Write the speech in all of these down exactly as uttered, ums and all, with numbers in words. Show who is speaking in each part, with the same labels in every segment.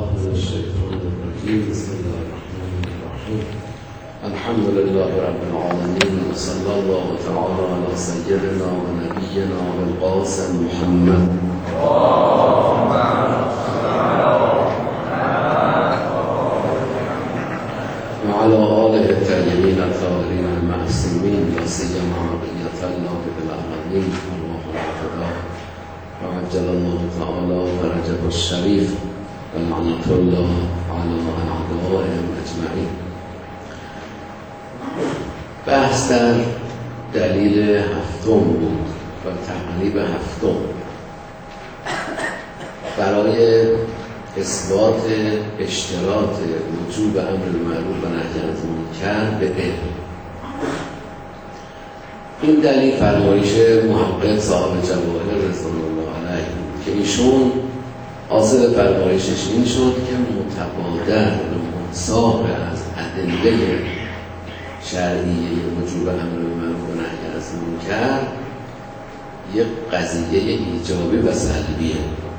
Speaker 1: من الشيطان الرجيم. بسم الله الرحمن الرحيم. الحمد لله رب العالمين، وصلى الله تعالى على سيدنا ونبينا والقاسم محمد وعلى آله الطيبين الطاهرين المعصومين، لا سيما بقية الله بالعالمين الله الهدى وعجل الله تعالى فرجه الشريف ولعنة الله على أعدائهم أجمعين. بحث در دلیل هفتم بود و تقریب هفتم برای اثبات اشتراط وجوب امر بالمعروف و نهی از منکر به علم. این دلیل فرمایش محقق صاحب جواهر رضوان الله علیه که ایشون حاصل فرمایشش این شد که متبادر و منساق از ادله شرعیه وجوب امر بالمعروف و نهی از منکر یک قضیه ایجابی و سلبیه.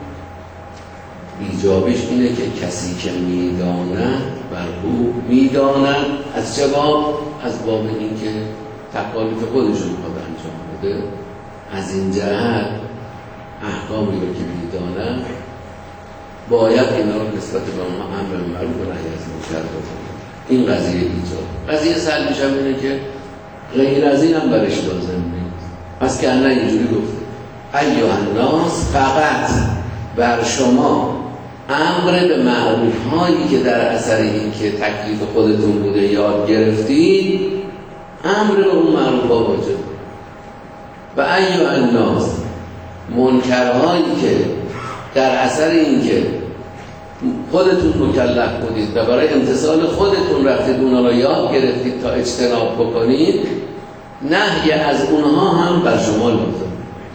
Speaker 1: ایجابیش اینه که کسی که میداند بر او میداند از چه باب؟ از باب این که تکالیف خودشون میخواد انجام بده. از این جهت احکامی رو که میداند باید اینا رو نسبت به اونها امر بالمعروف و نهی از منکر بکنه. این قضیه ایجاب. قضیه سلبیش هم اینه که غیر از این هم برش لازم نیست. پس که الله اینجوری گفته ایها الناس، فقط بر شما امر به معروف هایی که در اثر این که تکلیف خودتون بوده یاد گرفتید، امر به اون معروف ها واجب. و ایها الناس، منکرهایی که در اثر این که خودتون مکلف بودید و برای امتثال خودتون رفتید اونا رو یاد گرفتید تا اجتناب بکنید، نهی از اونها هم بر شما لازم.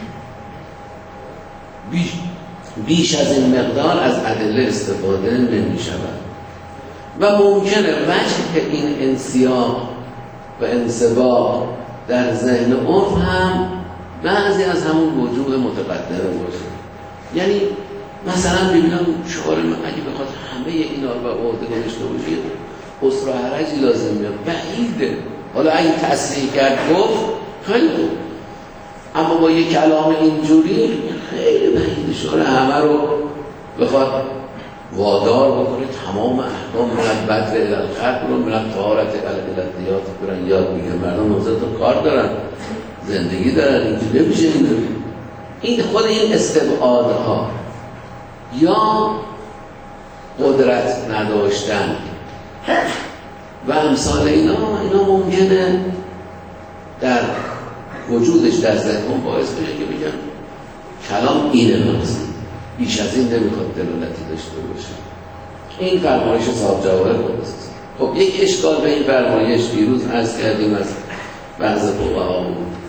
Speaker 1: بیش, بیش از این مقدار از ادله استفاده نمی شود و ممکنه وجه که این انسیاق و انسباق در ذهن عرف هم بعضی از همون وجوه متقدره باشه. یعنی مثلا ببینم شعار من اگه بخواد همه اینا رو به عهده داشته باشه اسرا حرجی لازم میاد، بعیده. حالا اگه تصریح کرد گفت خیلی خوب، اما با یه کلام اینجوری خیلی بعیده شعار همه رو بخواد وادار بکنه تمام احکام من بدر الالخلق رو من طهارت الالدیات برن یاد میگن. مردم نوزد کار دارن، زندگی دارن، اینجوری نمیشه. اینجوری این خود این استبعادها یا قدرت نداشتن و امثال اینا اینا ممکنه در وجودش در ذهن باعث بشه که بگن کلام اینه، ناست بیش از این نمیخواد دلالتی داشته باشه. این فرمایش صاحب جواهر است. خب یک اشکال به این فرمایش دیروز عرض کردیم از بعض فقها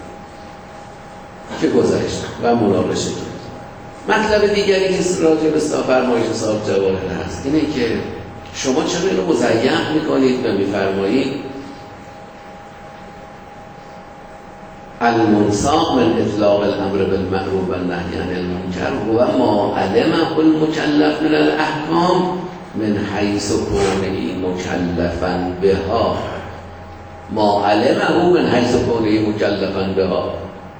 Speaker 1: که گذشت و مناقشه کرد. مطلب دیگری که راجع به فرمایش صاحب جواهر هست اینه که شما چرا اینو مضیق میکنید و میفرمایید المنساق من اطلاق الامر بالمعروف و النهی عن المنکر هو ما علمه المکلف من الاحکام من حیث کونه مکلفا بها. ما علمه من حیث کونه مکلفا بها.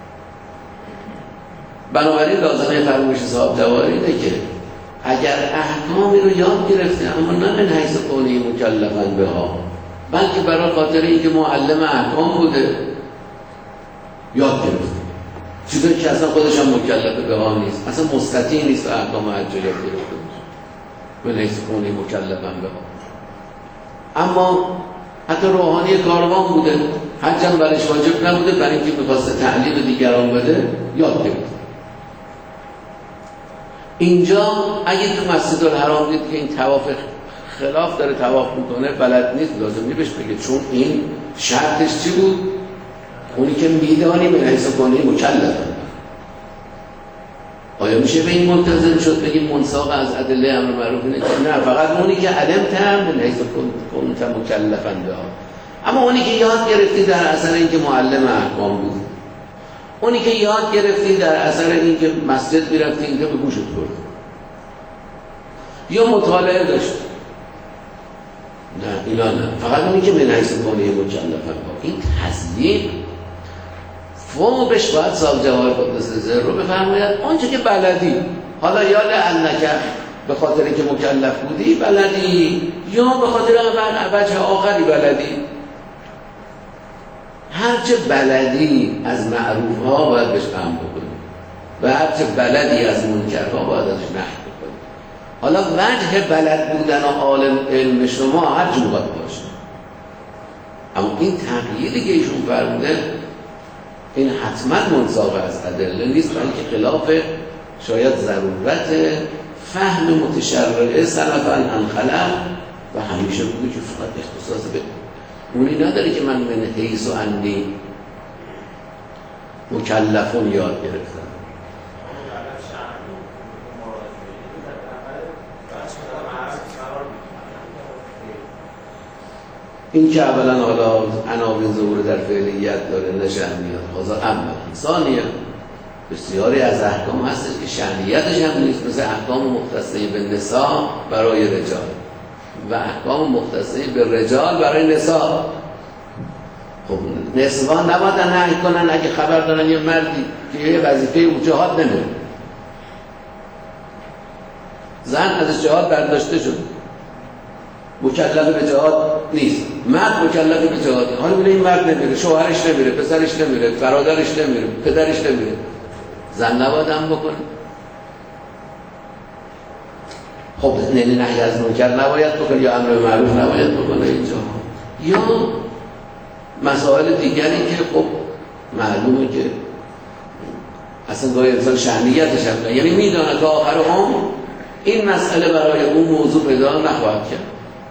Speaker 1: بنابراین لازمه فرمایش صاحب جواهر اینه که اگر احکامی رو یاد گرفته اما نه من حیث کونه مکلفا بها، بلکه برای خاطر اینکه معلم احکام بوده یاد گرفته، چیزایی که اصلا خودش هم مکلف بها نیست، اصلا مستطیع نیست احکام حج یاد گرفته باشه من حیث کونه مکلفا بها. اما حتی روحانی کاروان بوده، حج هم برش واجب نبوده، برای اینکه می‌خواسته تعلیم دیگران بده یاد گرفته. اینجا اگه تو مسجد الحرام دید که این طواف خلاف داره طواف میکنه بلد نیست، لازم نیست بگه، چون این شرطش چی بود؟ اونی که میدانی به حیث کنی مکلفه. آیا میشه به این ملتزم شد بگیم منساق از ادله امر معروف اینه؟ نه، فقط اونی که علم تم به حیث کنت مکلفا بها. اما اونی که یاد گرفتی در اثر اینکه معلم احکام بود، اونی که یاد گرفتی در اثر اینکه مسجد میرفتی اینجا به گوشت برد، یا مطالعه داشت. نه اینا نه، فقط اونی که من حیث کونه مکلفن با این تزیین فوقش باید صاحب جواهر قدس سره رو بفرماید آنچه که بلدی، حالا یا لعنک به خاطر که مکلف بودی بلدی یا به خاطر وجه آخری بلدی، هرچه بلدی از معروف ها باید بهش امر بکنی و هرچه بلدی از منکرها باید ازش نهی بکنی. حالا وجه بلد بودن و عالم علم شما هر جور باید باشه، اما این تغییری که ایشون فرموده این حتما منساق از ادله نیست، بلکه خلاف شاید ضرورت فهم متشرعه سلفاً عن خلف و همیشه بوده که فقط اختصاص به اونی نداره که من من حیث و انی مکلفون یاد گرفتم. این که اولا حالا عناوین ظهور در فعلیت داره نه شأنیت، حاضر اما ثانیه بسیاری از احکام هستش که شأنیتش هم نیست، مثل احکام مختصه به نساء برای رجال و احکام مختصه به رجال برای نساء. خب نسوان نباید نهی کنن اگه خبر دارن یه مردی که یه وظیفه او جهاد نمیره، زن از جهاد برداشته شد مکلف به جهاد نیست، مرد مکلف به جهاد. حالا میگه این مرد نمیره، شوهرش نمیره، پسرش نمیره، برادرش نمیره، پدرش نمیره، زن نباید هم بکنه. خب یعنی نهی از منکر نباید بکنه یا امر معروف نباید بکنه اینجا، یا مسائل دیگری که خب معلومه که اصلا گاهی انسان شأنیتش هم، یعنی میدونه که آخر عمر این مسئله برای اون موضوع پیدا نخواهد کرد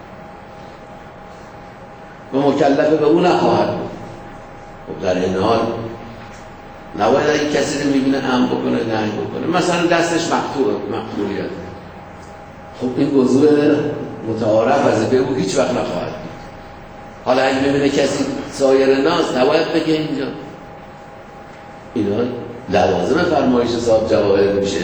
Speaker 1: و مکلف به اون نخواهد بود. خب در این حال نباید اگه کسی رو میبینه امر بکنه نهی بکنه. مثلا دستش مقطوعه، مقطوعیت، خب این موضوع متعارف وظیفه او هیچ وقت نخواهد بود. حالا اگه ببینه کسی سایر ناس نباید بگه اینجا اینا لوازم فرمایش صاحب جواهر میشه.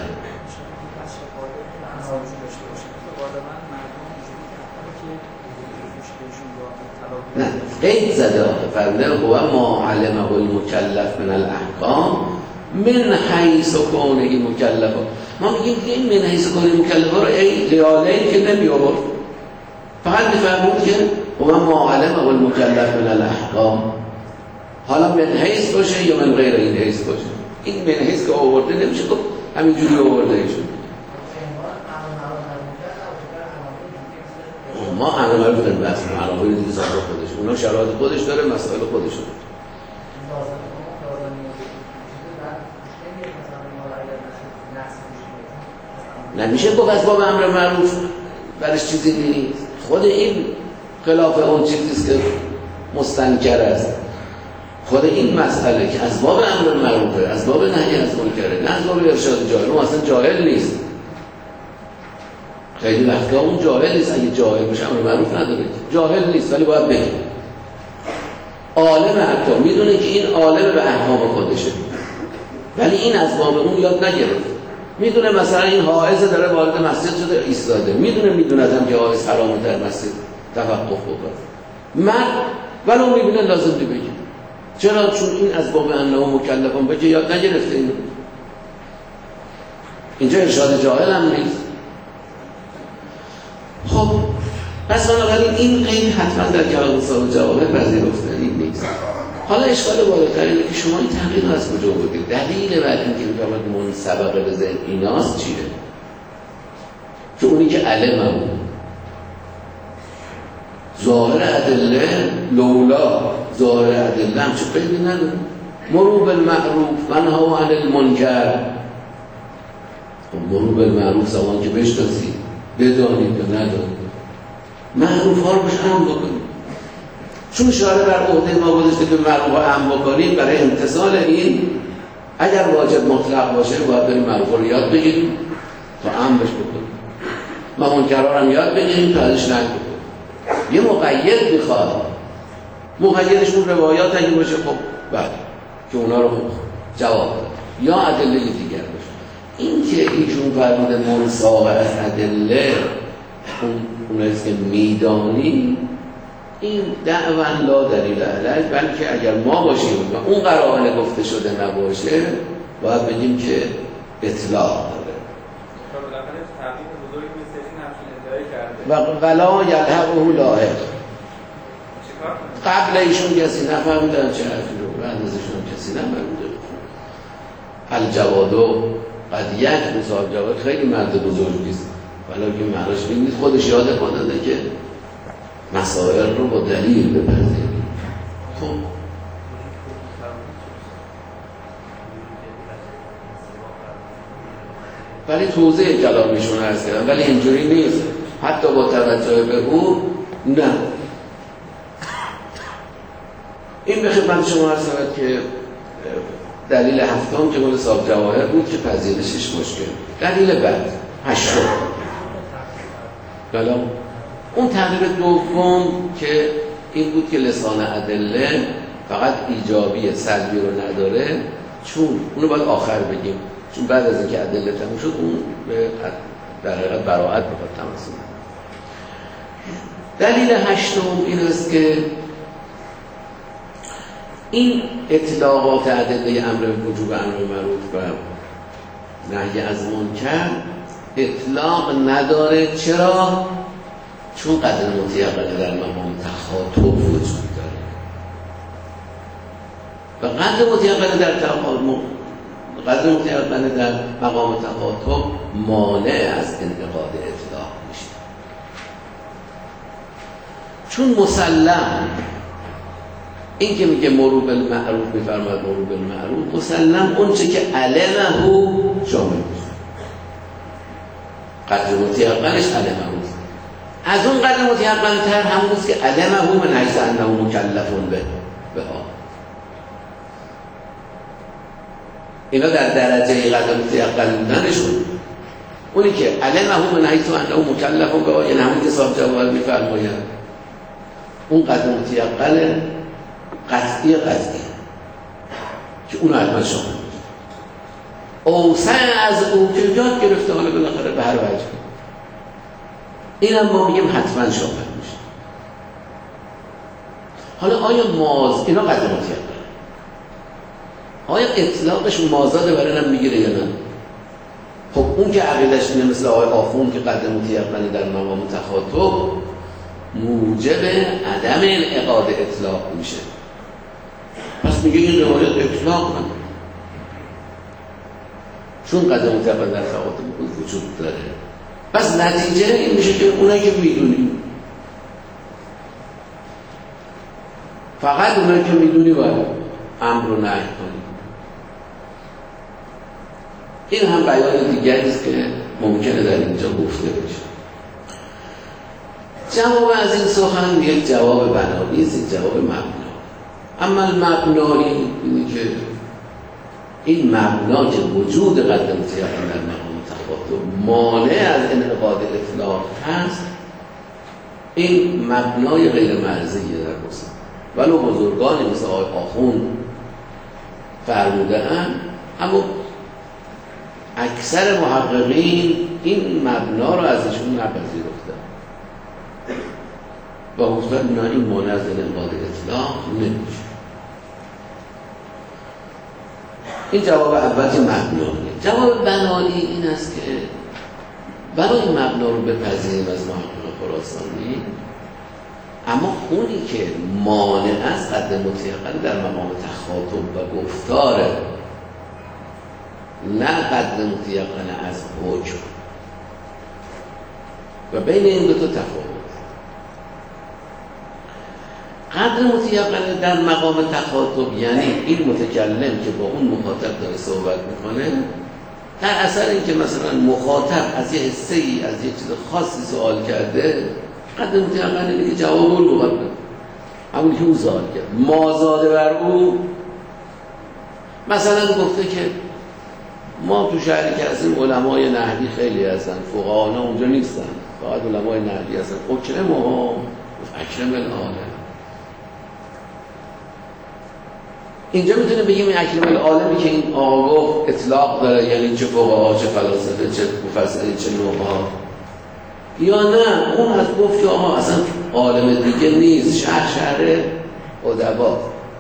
Speaker 1: نه قید زده فرموده هو ما علمه المکلف من الاحکام من حیث کونه مکلف. ما میگیم که این من حیث کونه مکلف رو ای ریاله که نمی آورد، فقط میفرمود که هو ما علمه المکلف من الاحکام، حالا من حیث باشه یا من غیر این حیث باشه. این من حیث که آورده نمیشه گفت همینجوری آورده ایشون. ما عنوان رو داریم بحث عناوین دیگه ذات خودش، اونا شرایط خودش داره، مسائل خودش داره. نمیشه گفت از باب امر معروف برش چیزی نیست. خود این خلاف اون چیزیست که مستنکر است. خود این مسئله که از باب امر معروفه، از باب نهی از منکره، نه از باب ارشاد جاهل، اون اصلا جاهل نیست. خیلی وقتا اون جاهل نیست، اگه جاهل باشه امر معروف نداره، جاهل نیست ولی باید بگه. عالم حتی میدونه که این عالم به احکام خودشه ولی این از باب اون یاد نگرفت. میدونه مثلا این حائض داره وارد مسجد شده ایستاده، میدونه میدونم که حائض حرامه در مسجد توقف بکنه، مرد ولی اون میبینه لازم دی بگه. چرا؟ چون این از باب انه مکلفان بگه یاد نگرفته. اینو اینجا ارشاد جاهل هم نیست. خب پس بنابراین این قید حتما در کلام صاحب جواهر پذیرفتنی نیست. حالا اشکال بالاتر اینه که شما این تحقیق رو از کجا بودید؟ دلیل بعد اینکه میفهمد منسبق به ذهن ایناست چیه؟ که اونی که علم هم ظاهر ادله لولا ظاهر ادله هم چه قیدی نداره؟ مرو بالمعروف منها عن المنکر. مرو بالمعروف زمان که بشناسید بدانید یا ندانید، معروف ها رو بهش امر بکنید. چون شارع بر عهده ما گذاشته که معروف ها امر بکنید، برای امتثال این اگر واجب مطلق باشه باید بریم معروف ها رو یاد بگیریم تا امرش بکنیم، ما منکرها هم یاد بگیریم تا ازش نهی بکنیم. یه مقید میخواد، مقیدش اون روایات اگه باشه خب بله که اونا رو جواب داد یا ادله دیگر باشه. این که ایشون فرموده منساق از ادله اون اوناییست که میدانی، این دعوان لا دلیل علیه، بلکه اگر ما باشیم و اون قرائن گفته شده نباشه باید بگیم که اطلاق داره و ولا یلحقه لاحق. قبل ایشون کسی نفهمیدن چه حرفی رو، بعد ازشون کسی نفهمیده. الجوادو قد یک مثال جواد خیلی مرد بزرگیست، ولی که معناش این نیست خودش یاد کننده که مسائل رو با دلیل بپذیریم. خب ولی توضیح کلامیشون عرض کردم، ولی اینجوری نیست حتی با توجه به او. نه این به خدمت شما عرض شود که دلیل هفتم که مال صاحب جواهر بود که پذیرشش مشکل. دلیل بعد هشتم بلا اون تغییر دوم که این بود که لسان ادله فقط ایجابی سلبی رو نداره، چون اونو باید آخر بگیم، چون بعد از اینکه ادله تموم شد اون به در حقیقت براءت بخواد تمثیل. دلیل هشتم این است که این اطلاقات ادله امر وجوب امر معروف و نهی از منکر اطلاق نداره. چرا؟ چون قدر متیقنه در مقام تخاطب وجود داره و قدر متیقنه در تخاطب قدر متیقنه در مقام تخاطب مانع از انعقاد اطلاق میشه، چون مسلم این که میگه مرور بالمعروف میفرماید مرور بالمعروف، مسلم اون چه که علمه شامل میشه، قدر متیقنش علمه. از اون قدر متیقن تر همونست که علمه من حیث انه مکلفون به ها. اینا در درجه قدر متیقن بودنشون، اونی که علمه من حیث انه مکلفون به ها، یعنی همون که صاحب جواهر میفرماید اون قدر متیقن قطعی قطعی که اون حتما شامل میشه. اوسع از او که یاد گرفته حالا بالاخره به هر وجه، این هم ما میگیم حتما شامل میشه. حالا آیا ماز اینا قدر متیقن، آیا اطلاقش مازاده برای هم میگیره یا نه؟ خب اون که عقیدش اینه مثل آقای آخون که قدر متیقن در مقام تخاطب موجب عدم انعقاد اطلاق میشه، پس میگه این روایت اطلاق نداره چون قدر متیقن در تخاطب وجود داره. پس نتیجه این میشه که اونایی که میدونی، فقط اونایی که میدونی باید امر رو نهی کنی. این هم بیان دیگری است که ممکنه در اینجا گفته بشه. جواب از این سخن یک جواب بنایی است، یک جواب مبنا. اما المبنا اینه که این مبنا که وجود قدر متیقن در مقام تخاطب مانع از انعقاد اطلاق هست، این مبنای غیر مرزیه در مسلم، ولو بزرگانی مثل آقای آخون فرموده اند، اما اکثر محققین این مبنا رو ازشون نپذیرفتن و گفتن نه این مانع از انعقاد اطلاق نمیشه. این جواب اول که مبناییه. جواب بنایی این است که برای این مبنا رو بپذیریم از محقق خراسانی، اما اونی که مانع از قدر متیقن در مقام تخاطب و گفتاره، نه قدر متیقن از حکم، و بین این دو تا تفاوت. قدر متیقن در مقام تخاطب یعنی این متکلم که با اون مخاطب داره صحبت میکنه، در اثر این که مثلا مخاطب از یه حصه ای از یه چیز خاصی سوال کرده، قدر متیقن اینه که جواب رو بده، همون که او سوال کرد. مازاده بر او مثلا گفته که ما تو شهری که هستیم علمای نحوی خیلی هستن، فقها اونجا نیستن، فقط علمای نحوی هستن. اکرم ها اکرم العالم، اینجا میتونیم بگیم این اکرم العالمی که این آقا گفت اطلاق داره، یعنی چه فقها، چه فلاسفه، چه مفسرین، چه نوها، یا نه اون از گفت که آقا اصلا عالم دیگه نیست، شهر شهر ادبا،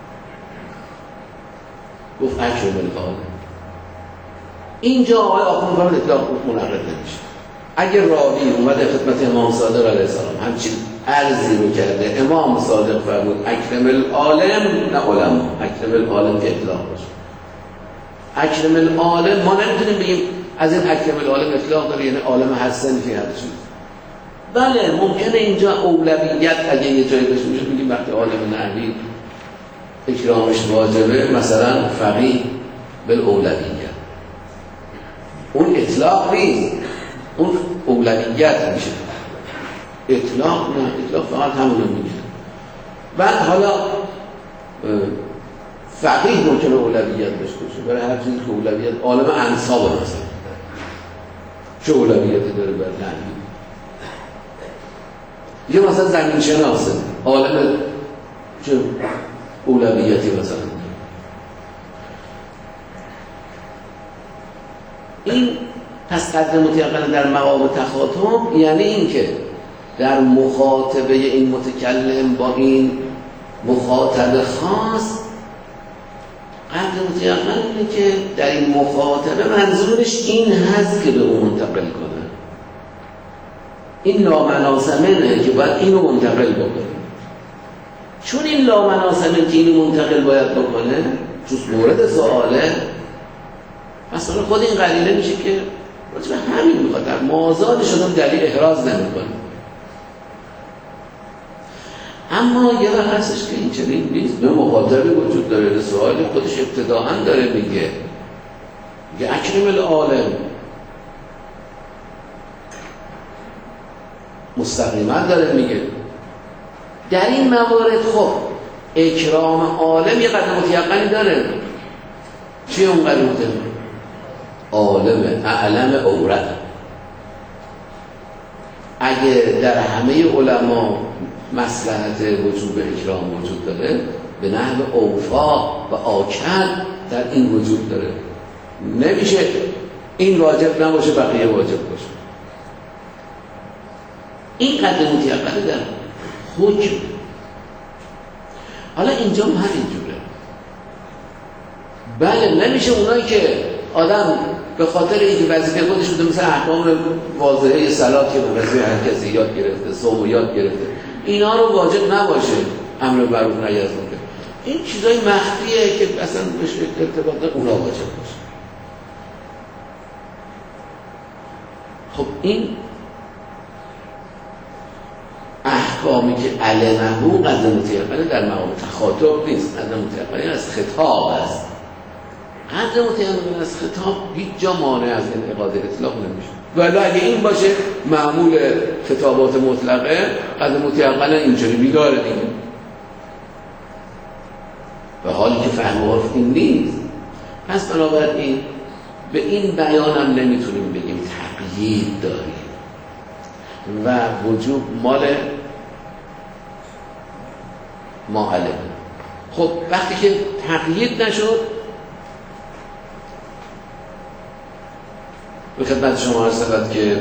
Speaker 1: گفت اکرم العالم. اینجا آقای آخوند فرمود اطلاق منعقد نمیشه. اگر راوی اومده خدمت امام صادق علیه السلام همچین عرضی رو کرده، امام صادق فرمود اکرم العالم، نه علما، اکرم العالم که اطلاق باشه. اکرم العالم ما نمیتونیم بگیم از این اکرم العالم اطلاق داره، یعنی عالم هر صنفی هر چیز. بله ممکنه اینجا اولویت اگه یه جایی بشه میشه بگیم وقتی عالم نحوی اکرامش واجبه، مثلا فقیه بالاولویت، اون اطلاق نیست، اون اولویت میشه. اطلاق نه، اطلاق فقط همونو میگه. بعد حالا فقیه ممکنه اولویت داشته باشه برای هر چیزی که اولویت، عالم انصاب مثلا چه اولویتی داره برای نحوی؟ یه مثلا زمین شناسه، عالم چه اولویتی مثلا؟ این پس قدر متیقن در مقام تخاطب یعنی این که در مخاطبه این متکلم با این مخاطب خاص، قدر متیقن اینه که در این مخاطبه منظورش این هست که به اون منتقل کنه، این لامناسمنه که باید اینو منتقل بکنه. چون این لامناسمن که اینو منتقل باید بکنه، چون مورد سواله، مثلا خود این قرینه میشه که راجب همین میخواد در مازاد شدن دلیل احراز نمیکنه. اما یه وقت هستش که این چنین نیست، به مخاطبی وجود داره، سوالی خودش ابتداعا داره میگه میگه اکرم العالم، مستقیما داره میگه در این موارد خب اکرام عالم یه قدر متیقنی داره. چیه اون قدر متیقنی؟ عالم اعلم اورد. اگه در همه علما مصلحت وجوب اکرام وجود داره، به نحو اوفا و آکد در این وجود داره. نمیشه این واجب نباشه بقیه واجب باشه. این قدر متیقنه در حکم. حالا اینجا هم همینجوره. بله نمیشه اونایی که آدم به خاطر اینکه وظیفه خودش بوده، مثل احکام واضحه صلات که وظیفه هر کسی یاد گرفته، صوم یاد گرفته، اینا رو واجب نباشه امر معروف نهی از منکر، این چیزای مخفیه که اصلا بهش ارتباط نداره، اونا واجب باشه. خب این احکامی که علمه قدر متیقنه در مقام تخاطب نیست، قدر متیقنه از خطاب است. قدر متیقنه از خطاب هیچ جا مانع از انعقاد اطلاق نمیشه. ولی اگه این باشه معمول خطابات مطلقه، قدر متیقنه اینجوری بیداره دیگه، و حالی که فهم عرف این نیست. پس بنابراین به این بیان هم نمیتونیم بگیم تقیید داریم و وجوب مال معلم. خب وقتی که تقیید نشد، به خدمت شما عرض شود که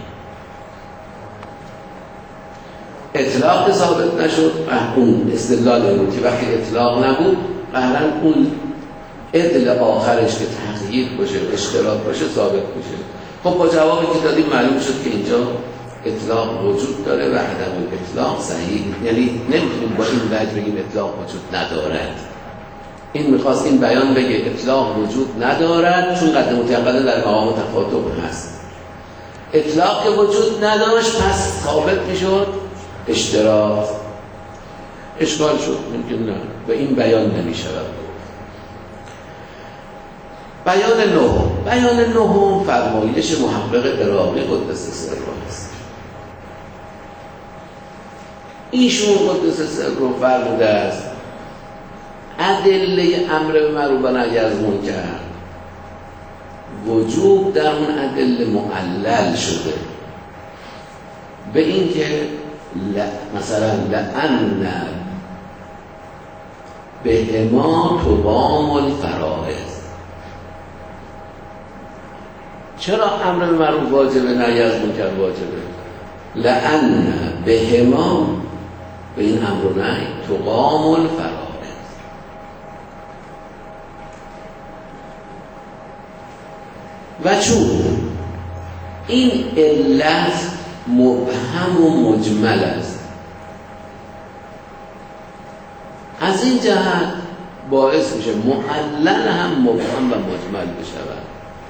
Speaker 1: اطلاق ثابت نشد، اون استدلال بود که وقتی اطلاق نبود قهرن اون عدل آخرش که تقیید باشه، اشتراک باشه، ثابت باشه. خب با جوابی که دادیم معلوم شد که اینجا اطلاق وجود داره و عدم اطلاق صحیح، یعنی نمیتونیم با این وجه بگیم اطلاق وجود ندارد. این میخواست این بیان بگه اطلاق وجود ندارد چون قدر متیقنه در مقام تخاطب هست. اطلاق که وجود نداشت پس ثابت میشد اشتراک. اشکال شد، ممکن نه و این بیان نمیشود. بیان نهم، بیان نهم فرمایش محقق عراقی قدس سره است. ایشون قدس سره فرموده است ادله امر به معروف و نهی از منکر وجوب در اون ادله معلل شده به این که مثلا لأن بهما تقام الفرائض. چرا امر به معروف واجبه، نهی از منکر واجبه؟ لأن بهما، به این امر و نهی، تقام الفرائض. و چون این علت مبهم و مجمل است، از این جهت باعث میشه معلل هم مبهم و مجمل بشود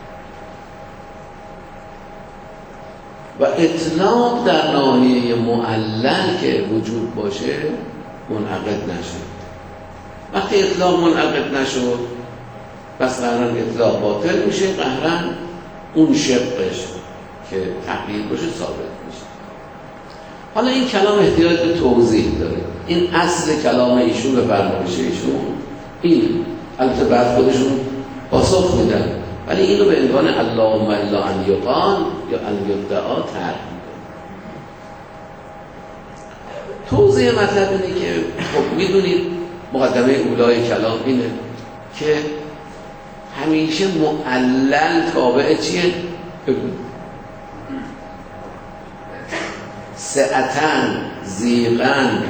Speaker 1: و اطلاق در ناحیه معلل که وجود باشه منعقد نشد. وقتی اطلاق منعقد نشد بس قهرن اطلاق باطل میشه، قهرن اون شقش که تقیید باشه ثابت میشه. حالا این کلام احتیاج به توضیح داره. این اصل کلام ایشون و فرمایش ایشون این، البته بعد خودشون پاسخ میدن، ولی اینو به عنوان اللهم الا ان یقال یا ان یدعا طرح میکنه. توضیح مطلب اینه که خب میدونید مقدمه اولای کلام اینه که همیشه معلل تابع چیه؟ سعتن، زیغن،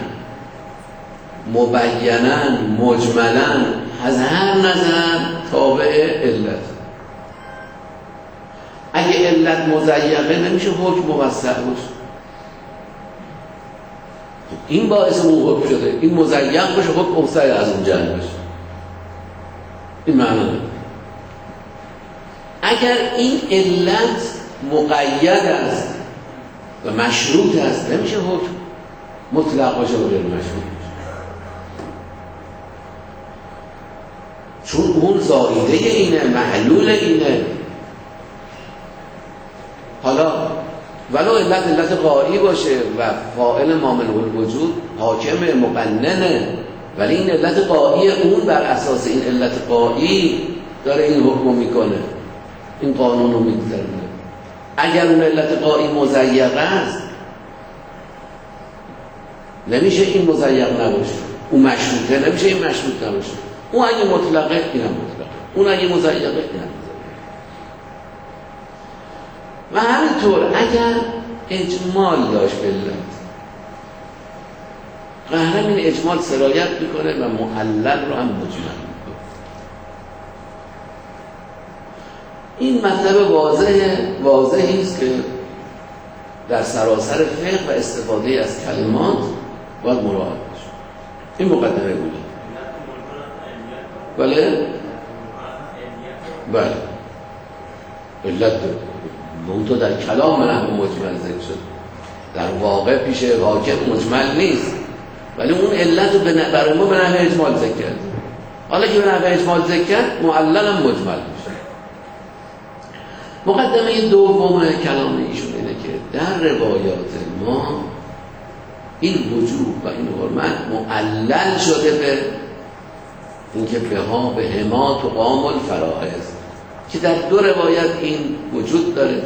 Speaker 1: مبینن، مجملن، از هر نظر تابع علت. اگه علت مضیقه نمیشه حکم موسع باشه. این باعث اون حکم شده، این مضیق باشه حکم اوسع از اون جهت باشه. این معنی نه. اگر این علت مقید است و مشروط است نمیشه حکم مطلق باشه و غیر مشروط باشه، چون اون زائیده اینه، معلول اینه. حالا ولو علت علت غایی باشه و فاعل مامن الوجود حاکم مقننه، ولی این علت غایی اون بر اساس این علت غایی داره این حکم میکنه، این قانون رو میگذرونه. اگر اون علت غایی مضیق است نمیشه این مضیق نباشه، اون مشروطه نمیشه این مشروط نباشه. اون اگه مطلقه این هم مطلقه، اون اگه مضیقه این هم مضیقه. و همینطور اگر اجمال داشت علت، قهرم این اجمال سرایت میکنه و معلل رو هم مجمل میکنه. این مطلب واضح واضحی است که در سراسر فقه و استفاده از کلمات باید مراعات بشه. این مقدمه بود. بله؟ بله. علت اون تو در کلام نحو مجمل ذکر شد، در واقع پیش حاکم مجمل نیست، ولی اون علت رو برای ما به نحو اجمال ذکر کرد. حالا که به نحو اجمال ذکر کرد معلل هم مجمل میشه. مقدمه دوم کلام ایشون اینه که در روایات ما این وجوب و این حرمت معلل شده به اینکه به ها به هما تقام الفرائض، که در دو روایت این وجود داره.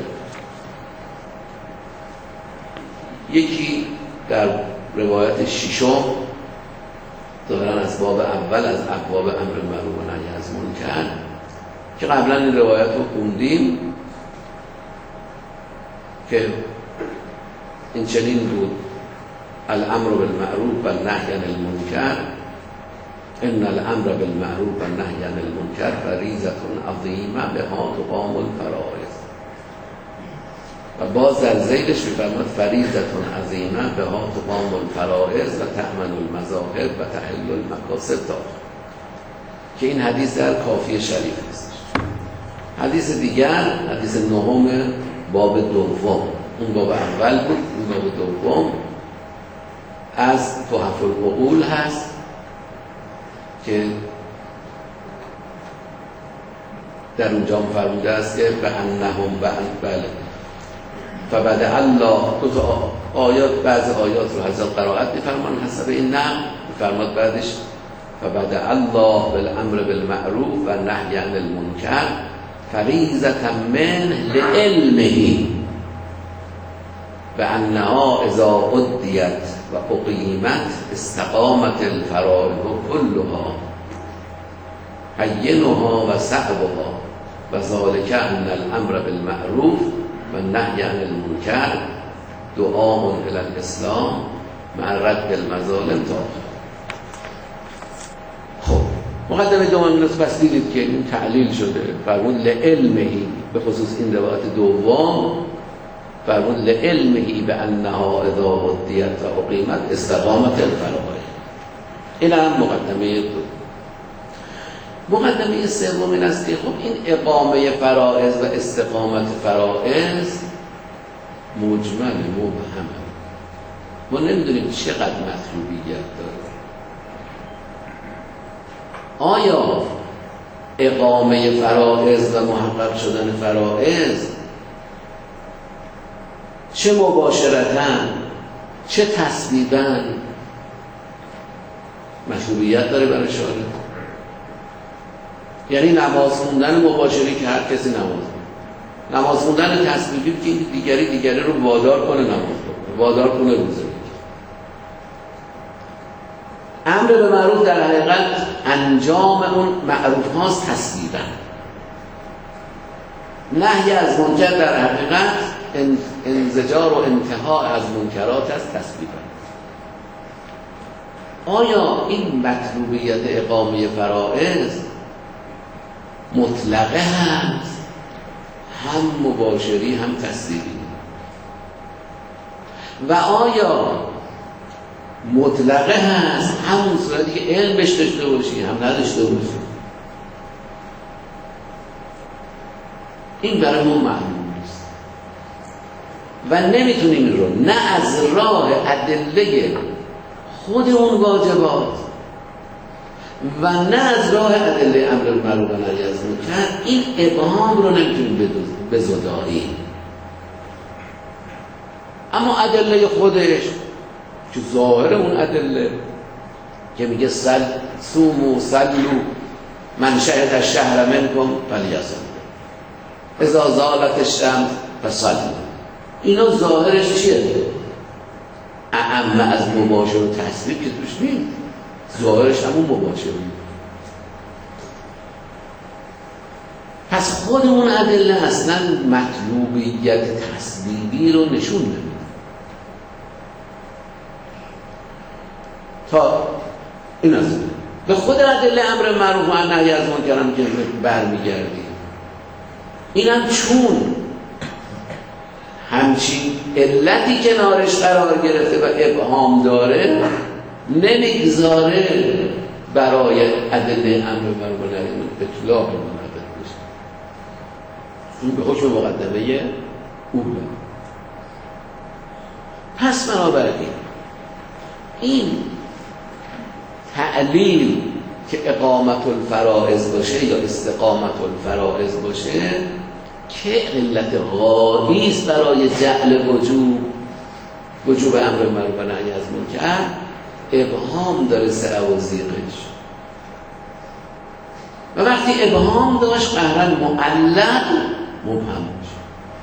Speaker 1: یکی در روایت ششم ظاهرا از باب اول از ابواب امر معروف و نهی از منکر که قبلا این روایت رو خوندیم که این چنین بود: الامر بالمعروف و النهی عن المنکر، ان الامر بالمعروف و النهی عن المنکر فریضة عظیمه بها تقام الفرائض. و باز در ذیلش می‌فرماد فریضة عظیمه بها تقام الفرائض و تأمن المذاهب و تحل المکاسب تا، که این حدیث در کافیه شریف است. حدیث دیگر حدیث نهم باب دوم، اون باب اول بود، اون باب دوم از تحف العقول هست که در اونجا فرموده است که به انهم به بله فبدأ الله، دو تا آیات، بعض آیات رو حضرت قرائت می‌فرمان حسب این نقل، می‌فرماد بعدش فبدأ الله بالامر بالمعروف و النهی عن المنکر فریضة منه لعلمه بأنها اذا أدیت و اقیمت استقامت الفرائض كلها هینها و صعبها و ذالک ان الامر بالمعروف و النهی عن المنکر دعاء الی الاسلام مع رد المظالم تا آخر. خب مقدمه دوم پس دیدید که این تعلیل شده، فرمون لعلمهی، به خصوص این روایت دوم فرمون لعلمهی به انها اذا عدیت و اقیمت استقامت الفرائض. این هم مقدمه دو. مقدمه سوم این است که خب این اقامه فرائض و استقامت فرائض مجمل مبهمه، ما نمیدونیم چقدر مطلوبیت داره. آیا اقامه فرائض و محقق شدن فرائض چه مباشرتاً چه تسبیباً مطلوبیت داره برای شارع؟ یعنی نماز خوندن مباشری که هر کسی نماز کنه، نماز خوندن تسبیبی که دیگری دیگری رو وادار کنه نماز کنه، وادار کنه روزه بگیره. امر به معروف در حقیقت انجام اون معروف هاست تسبیبا، نهی از منکر در حقیقت انزجار و انتهاء از منکرات است تسبیبا. آیا این مطلوبیت اقامه فرائض مطلقه هست، هم مباشری هم تسبیبی؟ و آیا مطلقه هست همون صورتی که علم بهش داشته باشی هم نداشته باشی؟ این برای ما معلوم نیست و نمیتونیم این رو نه از راه ادله خود اون واجبات و نه از راه ادله امر بالمعروف و نهی از منکر این ابهام رو نمیتونیم بزداییم. اما ادله خودش که ظاهر اون ادله که میگه سل صوموا صلوا من شهد الشهر منکم فلیصم اذا زالت الشمس فصلوا، اینا ظاهرش چیه؟ اعم از مباشر و تسبیب که توش نیست، ظاهرش همون مباشری. پس خود اون ادله اصلا مطلوبیت تسبیبی رو نشون نمیده. تا این از این به خود ادله امر معروف و نهی از منکر هم که برمیگردیم، اینم چون همچین علتی کنارش قرار گرفته و ابهام داره نمیگذاره برای ادله امر معروف و نهی اطلاق منعقد بشه، این به حکم مقدمه اوله. پس بنابراین این تعلیل که اقامت الفرائض باشه یا استقامت الفرائض باشه که علت غایی است برای جعل وجوب وجوب امر معروف و نهی از منکر، ابهام داره سر و زیغش و وقتی ابهام داشت قهرن معلق مبهم میشه.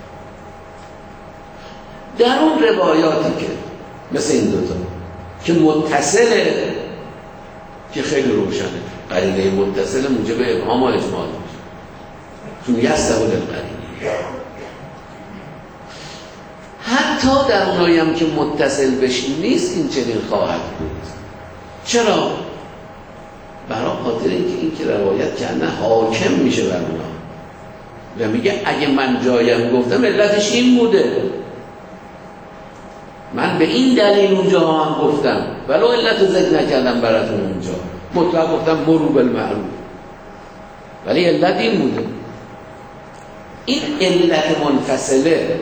Speaker 1: در اون روایاتی که مثل این دوتا که متصله که خیلی روشنه، قرینه متصل موجب ابهام و اجمال میشه چون یستقل القرینه. حتی در اونایی هم که متصل بشین نیست این چنین خواهد بود. چرا؟ برای خاطر اینکه این که روایت کنه حاکم میشه بر اونا و میگه اگه من جایم گفتم علتش این بوده، من به این دلیل اونجا هم گفتم ولو علت ذکر نکردم براتون اونجا، مطلق گفتم مرو بالمعروف ولی علت این بوده. این علت منفصله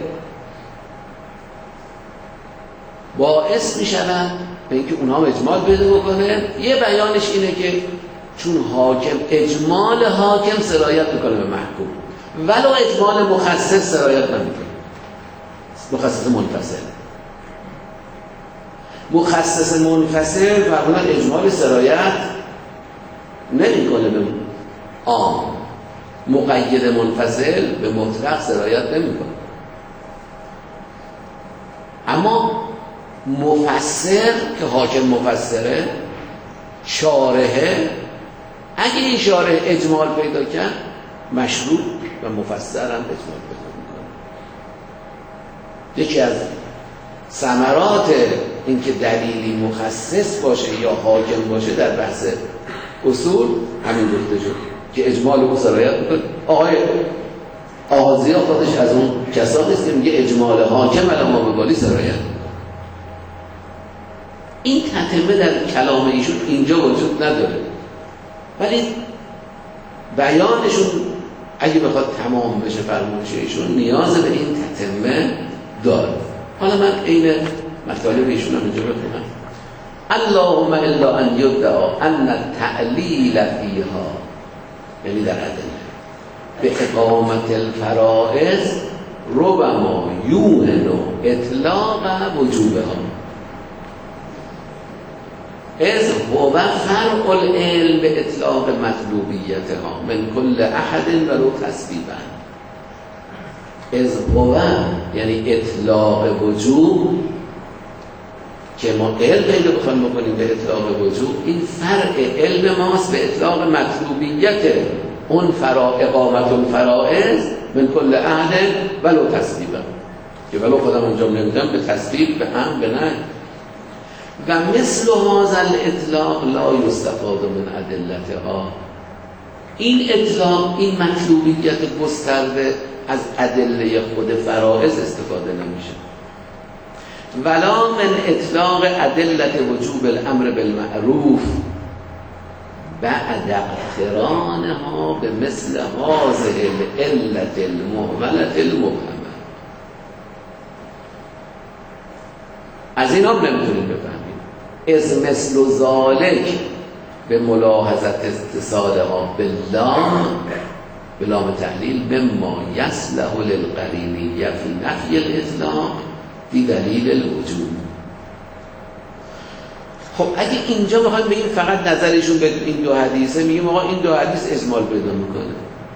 Speaker 1: باعث میشن به اینکه اونها اجمال پیدا بکنه. یه بیانش اینه که چون حاکم اجمال حاکم سرایت میکنه به محکوم ولو اجمال مخصص سرایت نمیکنه، مخصص منفصل. مخصص منفصل فرمودن اجمال سرایت نمیکنه به عام، مقید منفصل به مطلق سرایت نمیکنه. اما مفسر که حاکم مفسره، شارحه، اگه این شارع اجمال پیدا کرد مشروع و مفسر هم اجمال پیدا میکنه. یکی از ثمرات اینکه دلیلی مخصص باشه یا حاکم باشه در بحث اصول همین گفته شد که اجمال او سرایت میکنه. آقای آغازی ها خودش از اون کسانی است که میگه اجمال حاکم علی ما ببالی سرایت. این تتمه در کلام ایشون اینجا وجود نداره، ولی بیانشون اگه بخواد تمام بشه فرمایش ایشون نیاز به این تتمه داره. حالا من این مطالب ایشون هم اینجا بخونم. اللهم الا ان یدعا ان التعلیل فیها، یعنی در ادله به اقامت الفرائض ربما یوهن اطلاق وجوبها از هو فرع العلم به اطلاق مطلوبیتها من کل احد ولو تسبیبا. از هو یعنی اطلاق وجوب که ما علم پیدا بخوایم بکنیم به اطلاق وجوب، این فرع علم ماست به اطلاق مطلوبیت اون فرا اقامت الفرائض من کل احد ولو تسبیبا، که ولو خودم انجام نمیدم به تسبیب، به هم، به نه. و مثل هذا الاطلاق لا یستفاد من ادلتها، این اطلاق، این مطلوبیت گسترده از ادله خود فرائض استفاده نمیشه. ولا من اطلاق ادله وجوب الامر بالمعروف بعد اقترانها به مثل هذه العلة المهملة المبهمة. از این هم نمیتونیم بفهمیم. از مثل ذالک به ملاحظت اتصالها باللام، بلام تحلیل، بما یصلح للقرینیه فی نفی الاطلاق بی دلیل الوجوب. خب اگه اینجا بخوایم بگیم فقط نظرشون به این دو حدیثه، میگیم آقا این دو حدیث اجمال پیدا میکنه.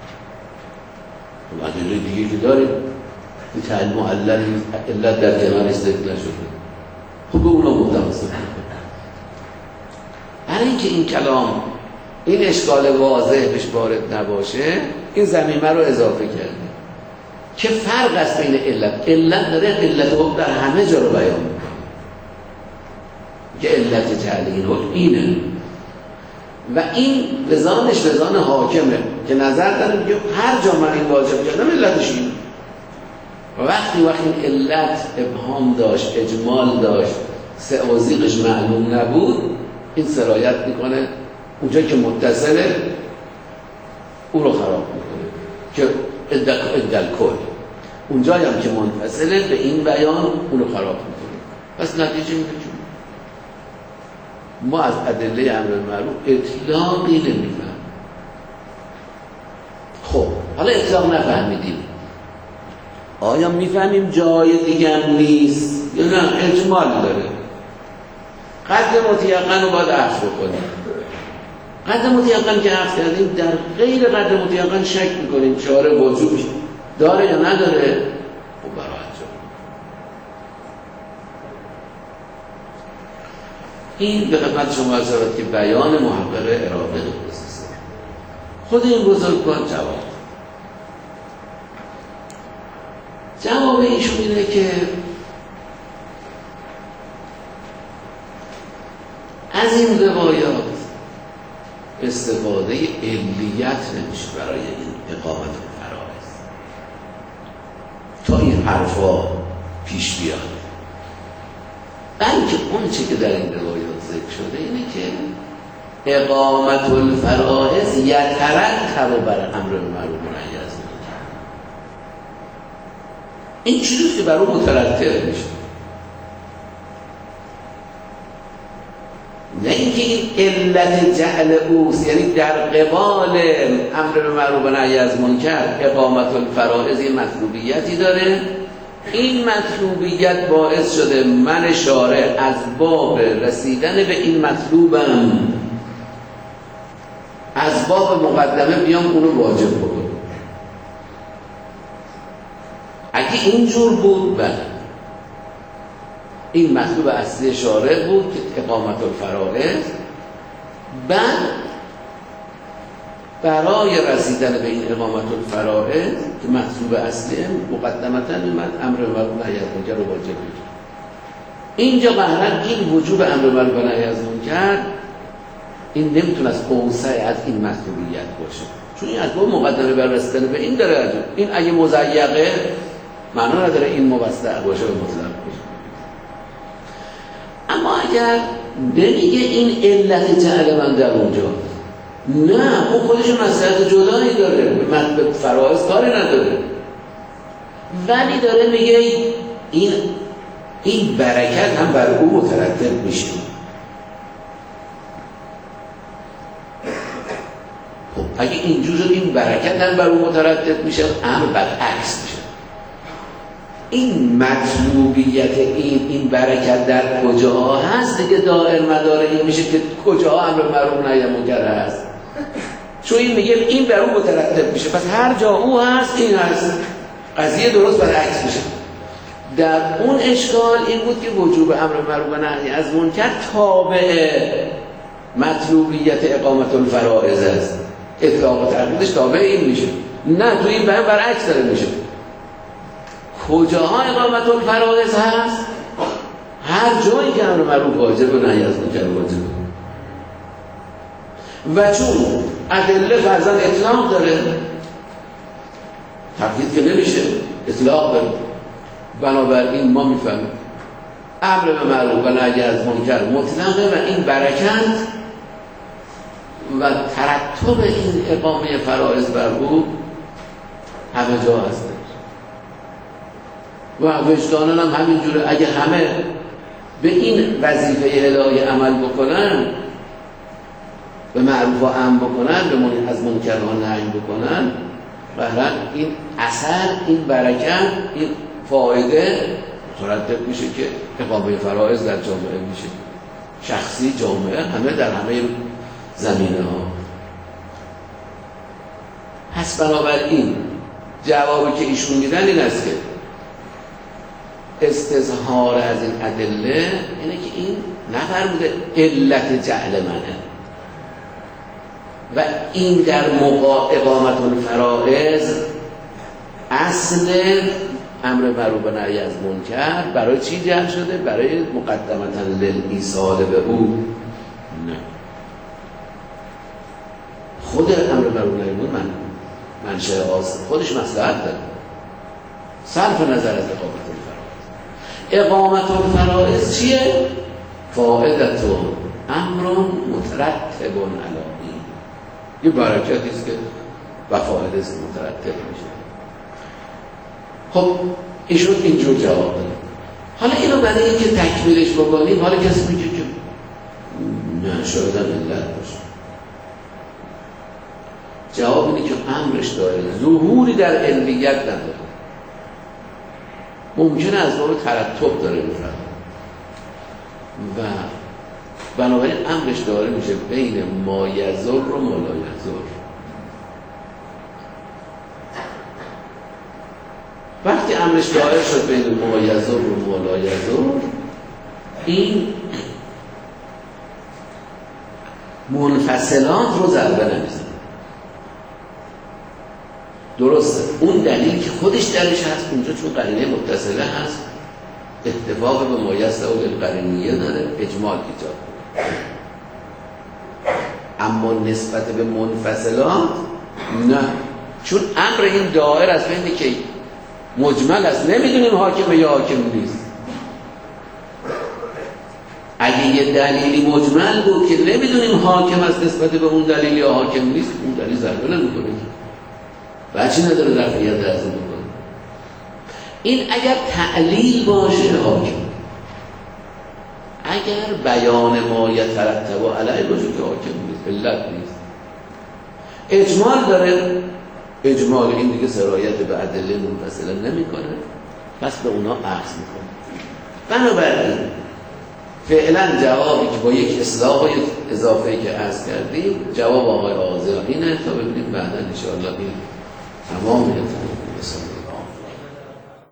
Speaker 1: خب ادله دیگه که داریم این تعلیم معلل علت در کنار استدلال شده، خب به اونا متوسط میکنه. برای اینکه این کلام این اشکال واضح بهش وارد نباشه این ضمیمه رو اضافه کرده که فرق است بین علت. علت داره علت حکم در همه جا رو بیان میکنه که علت تعلیم حکم اینه و این وزانش وزان حاکمه که نظر داره میگه هر جا من این واجب کردم علتش اینه. و وقتی وقتی این علت ابهام داشت، اجمال داشت، سعوزیقش معلوم نبود، این سرایت میکنه اونجا که متصله او رو خراب میکنه که ادل کل، اونجایی هم که منفصله به این بیان اون رو خراب میکنه. پس نتیجه میگه ما از ادله امر معروف اطلاقی نمیفهم. خب حالا اطلاق نفهمیدیم، آیا میفهمیم جای دیگه هم نیست یا نه اجمال داره؟ قدر متیقن رو باید عرض بکنیم. قدر متیقن که عرض کردیم، در غیر قدر متیقن شک میکنیم چاره وجود داره یا نداره. خب برای انجام این به خدمت شما عرض شود که بیان محقق عراقی خصوصه. خود این بزرگوار جواب جواب ایشون اینه که از این روایات استفاده علیت نمیشه برای این اقامت فرائض تا این حرفا پیش بیاد، بلکه اون چی که در این روایات ذکر شده اینه که اقامت الفرائض یترتب بر امر بالمعروف و نهی از منکر. این چیزی که بر اون مترتب میشه، نه اینکه این علت جهل اوست، یعنی در قبال امر بالمعروف و نهی از منکر اقامت الفرائض یه مطلوبیتی داره. این مطلوبیت باعث شده من شارع از باب رسیدن به این مطلوبم از باب مقدمه بیام اونو واجب بکنم. اگه اینجور بود بله، این مطلوب اصلی شارع بود که اقامت الفرائض، بعد برای رسیدن به این اقامت الفرائض که محسوب اصلیه مقدمتا اومد امر معروف نهی از منکر رو واجب بگیر. اینجا قهرن این وجوب امر معروف و نهی از منکر این نمیتونه از اوسع از این مسئولیت باشه، چون این از با مقدمه بر رسیدن به این داره. این اگه مضیقه معنا نداره این موسع باشه و مطلق باشه. اما اگر نمیگه این علت جعل من در اونجا، نه اون خودش مسئله جدایی داره، من به فرائض کاری نداره، ولی داره میگه این این برکت هم بر او مترتب میشه. خب اگه اینجور شد این برکت هم بر او مترتب میشه، امر برعکس میشه. این مطلوبیت این این برکت در کجاها هست دیگه دائر مدار این میشه که کجاها امر معروف نهی از منکر هست، چون این میگه این بر او مترتب میشه، پس هر جا او هست این هست، قضیه درست برعکس میشه. در اون اشکال این بود که وجوب امر معروف و نهی از منکر تابع مطلوبیت اقامت الفرائض است، اطلاق و تقییدش تابع این میشه. نه تو این بهم برعکس داره میشه. کجاها اقامت الفرائض هست؟ هر جایی که امر معروف واجب و نهی از منکر واجبه. و چون ادله فرضاً اطلاق داره، تقیید که نمیشه، اطلاق داره، بنابراین ما میفهمیم امر به معروف و نهی از منکر مطلقه و این برکت و ترتب این اقامه فرائض بر او همه جا هست و وجدانن هم همینجوره. اگه همه به این وظیفه الهی عمل بکنن، به معروف و امر بکنن، به من از منکر و نهی بکنن، بهرن این اثر، این برکت، این فایده مترتب میشه که اقامه فرائض در جامعه میشه، شخصی، جامعه، همه در همه زمینه ها. پس بنابراین جوابی که ایشون میدن این است که استظهار از این ادله اینه که این نفرموده علت جعل منه و این در موقع اقامت الفرائض اصل امر معروف و نهی از منکر برای چی جعل شده؟ برای مقدمتا للایصال به او. نه، خود امر معروف و نهی از منکر منشأ اصل خودش مصلحت داره، صرف نظر از اقامت الفرائض. اقامت الفرائض چیه؟ فائدتون امر مترتب علی، یه برکتی است که و فائده است مترتب میشه. خب ایشون اینجور جواب داره. حالا اینو برای اینکه تکمیلش بکنیم، حالا کسی میگه که نه شاید هم علت باشه. جواب اینه که امرش داره ظهوری در علیت نداره، ممکنه از باب ترتب داره میفرد و بنابراین امرش داره میشه بین ما یضر و ما لا یضر. وقتی امرش داره شد بین ما یضر و ما لا یضر، این منفصلات رو ضربه نمیزنه. درسته اون دلیل که خودش درش هست اونجا چون قرینه متصله هست اتفاق به ما یضر و القرینیه داره، اجمال ایجاد. اما نسبت به منفصلات نه، چون امر این دائر از بینی که مجمل است، نمیدونیم حاکمه یا حاکم نیست. اگه یه دلیلی مجمل بود که نمیدونیم حاکم است نسبت به اون دلیل یا حاکم نیست، اون دلیل ضربه نمیکنه، بچی نداره رفعیت از اون بکنه. این اگر تعلیل باشه حاکم، اگر بیان ما یترتب علیه باشه که حاکم نیست، علت نیست. اجمال داره، اجمال این دیگه سرایت به ادله منفصله نمیکنه، پس به اونا عکس میکنه. بنابراین فعلا جوابی که با یک اصلاح و یک اضافه‌ای که عرض کردیم جواب آقای آذر اینه تا ببینیم بعدا ان شاء الله این تمام میشه.